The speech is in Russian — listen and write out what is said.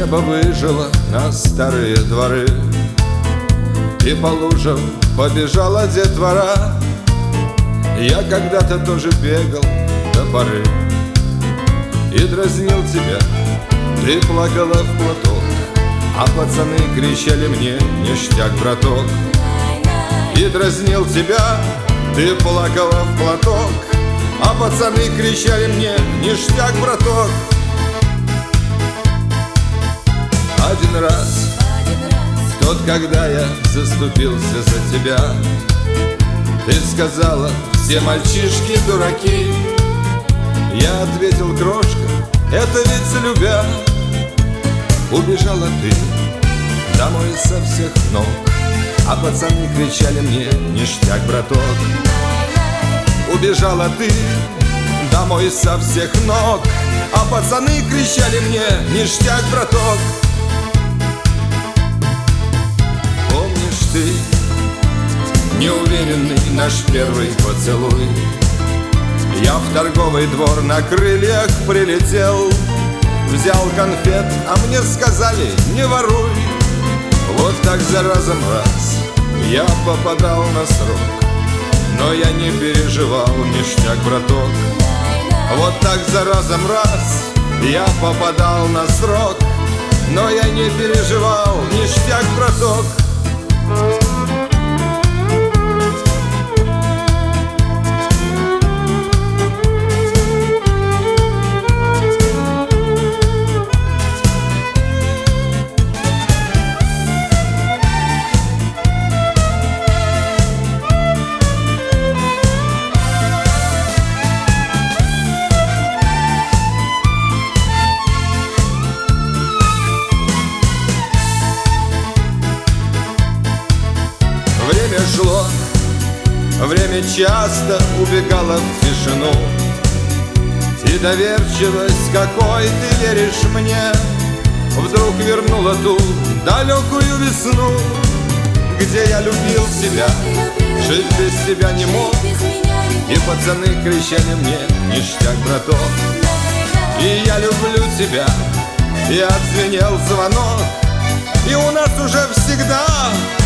Небо выжило на старые дворы, и по лужам побежала детвора. Я когда-то тоже бегал до поры и дразнил тебя, ты плакала в платок, а пацаны кричали мне: ништяк, браток. И дразнил тебя, ты плакала в платок, а пацаны кричали мне: ништяк, браток. Один раз, тот, когда я заступился за тебя, ты сказала: все мальчишки дураки. Я ответил: крошка, это ведь любя. Убежала ты домой со всех ног, а пацаны кричали мне: ништяк, браток. Убежала ты домой со всех ног, а пацаны кричали мне: ништяк, браток. Помнишь ты неуверенный наш первый поцелуй? Я в торговый двор на крыльях прилетел, взял конфет, а мне сказали: не воруй. Вот так за разом раз я попадал на срок, но я не переживал, ништяк, браток. Вот так за разом раз я попадал на срок, но я не переживал, ништяк, браток. Время шло, время часто убегало в тишину, и доверчивость, какой ты веришь мне, вдруг вернула ту далекую весну, где я любил тебя, жить без тебя не мог, и пацаны кричали мне: ништяк, браток. И я люблю тебя, и отзвенел звонок, и у нас уже всегда